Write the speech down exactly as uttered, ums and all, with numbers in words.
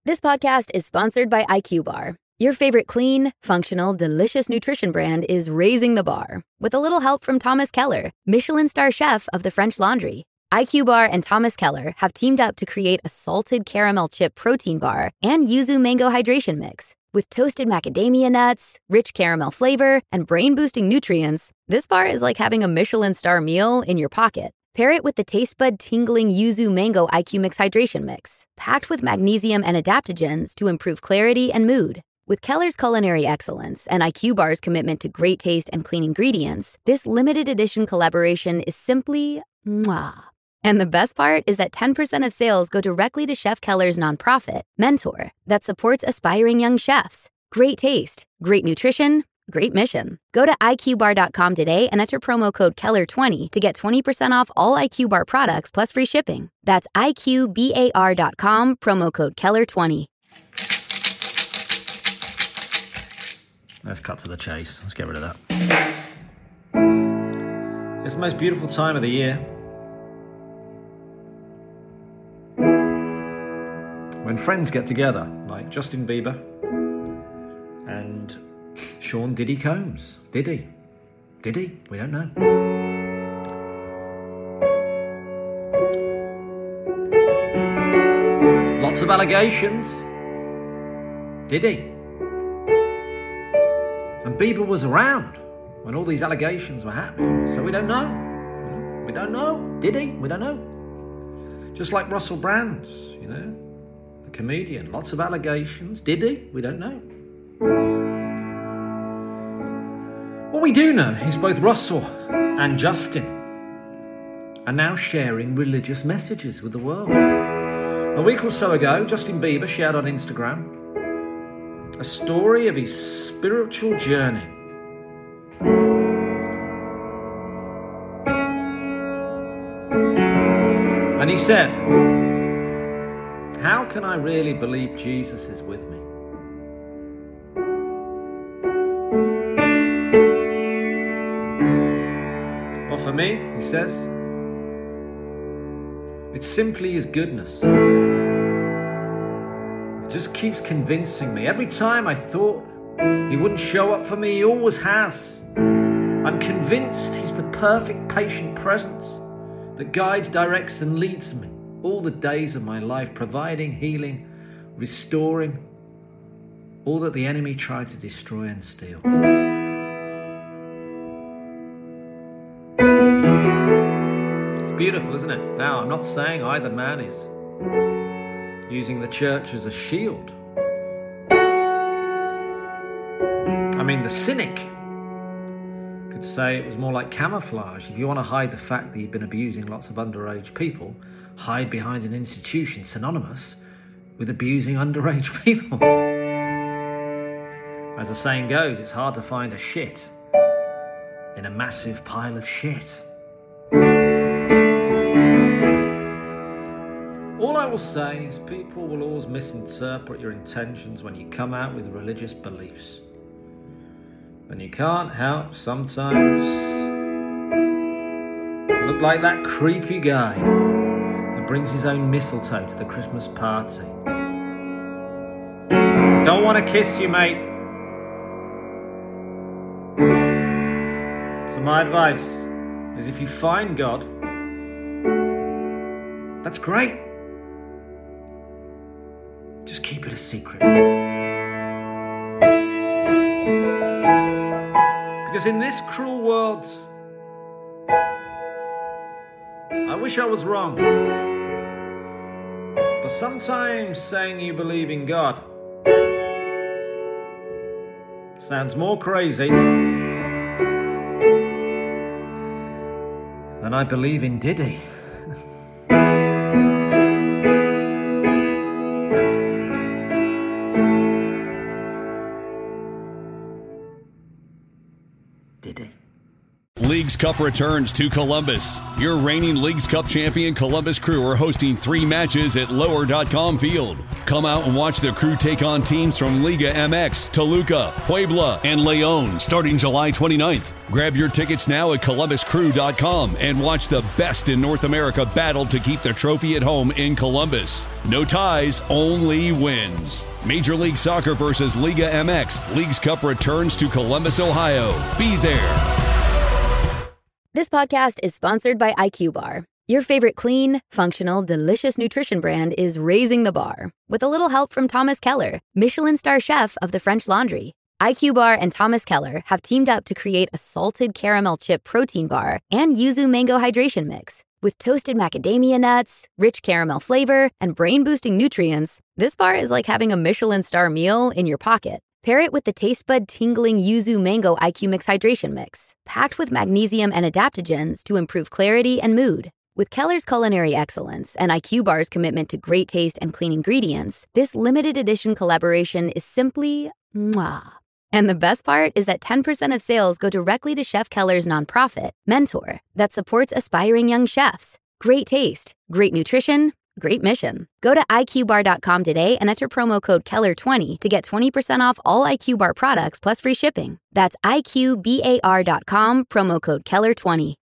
This podcast is sponsored by I Q Bar. Your favorite clean, functional, delicious nutrition brand is raising the bar with a little help from Thomas Keller, Michelin star chef of the French Laundry. I Q Bar and Thomas Keller have teamed up to create a salted caramel chip protein bar and yuzu mango hydration mix. With toasted macadamia nuts, rich caramel flavor, and brain-boosting nutrients, this bar is like having a Michelin star meal in your pocket. Pair it with the taste bud tingling yuzu mango I Q Mix hydration mix, packed with magnesium and adaptogens to improve clarity and mood. With Keller's culinary excellence and I Q Bar's commitment to great taste and clean ingredients, this limited edition collaboration is simply mwah. And the best part is that ten percent of sales go directly to Chef Keller's nonprofit, Mentor, that supports aspiring young chefs. Great taste, great nutrition, great mission. Go to I Q bar dot com today and enter promo code Keller twenty to get twenty percent off all I Q Bar products plus free shipping. That's I Q bar dot com, promo code Keller twenty. Let's cut to the chase. Let's get rid of that. It's the most beautiful time of the year. When friends get together, like Justin Bieber and Sean Diddy Combs. Diddy? Diddy? We don't know. Lots of allegations. Diddy? And Bieber was around when all these allegations were happening. So we don't know. We don't know. Diddy? We don't know. Just like Russell Brand, you know, the comedian. Lots of allegations. Diddy? We don't know. What we do know is both Russell and Justin are now sharing religious messages with the world. A week or so ago, Justin Bieber shared on Instagram a story of his spiritual journey. And he said, "How can I really believe Jesus is with me? Well, for me," he says, "it's simply his goodness. It just keeps convincing me. Every time I thought he wouldn't show up for me, he always has. I'm convinced he's the perfect patient presence that guides, directs and leads me all the days of my life, providing, healing, restoring all that the enemy tried to destroy and steal." It's beautiful, isn't it? Now, I'm not saying either man is using the church as a shield. I mean, the cynic could say it was more like camouflage. If you want to hide the fact that you've been abusing lots of underage people, hide behind an institution synonymous with abusing underage people. As the saying goes, it's hard to find a shit in a massive pile of shit. All I will say is people will always misinterpret your intentions when you come out with religious beliefs. And you can't help sometimes look like that creepy guy that brings his own mistletoe to the Christmas party. Don't want to kiss you, mate. So my advice is, if you find God, that's great. Just keep it a secret. Because in this cruel world, I wish I was wrong, but sometimes saying you believe in God sounds more crazy than I believe in Diddy. Leagues Cup returns to Columbus. Your reigning Leagues Cup champion Columbus Crew are hosting three matches at lower dot com Field. Come out and watch the Crew take on teams from Liga M X, Toluca, Puebla, and Leon starting July twenty-ninth. Grab your tickets now at columbus crew dot com and watch the best in North America battle to keep the trophy at home in Columbus. No ties, only wins. Major League Soccer versus Liga M X. Leagues Cup returns to Columbus, Ohio. Be there. This podcast is sponsored by I Q Bar. Your favorite clean, functional, delicious nutrition brand is raising the bar with a little help from Thomas Keller, Michelin star chef of the French Laundry. I Q Bar and Thomas Keller have teamed up to create a salted caramel chip protein bar and yuzu mango hydration mix. With toasted macadamia nuts, rich caramel flavor, and brain-boosting nutrients, this bar is like having a Michelin star meal in your pocket. Pair it with the taste bud tingling yuzu mango I Q Mix hydration mix, packed with magnesium and adaptogens to improve clarity and mood. With Keller's culinary excellence and I Q Bar's commitment to great taste and clean ingredients, this limited edition collaboration is simply mwah. And the best part is that ten percent of sales go directly to Chef Keller's nonprofit, Mentor, that supports aspiring young chefs. Great taste, great nutrition, great mission. Go to I Q bar dot com today and enter promo code Keller twenty to get twenty percent off all I Q Bar products plus free shipping. That's I Q bar dot com, promo code Keller twenty.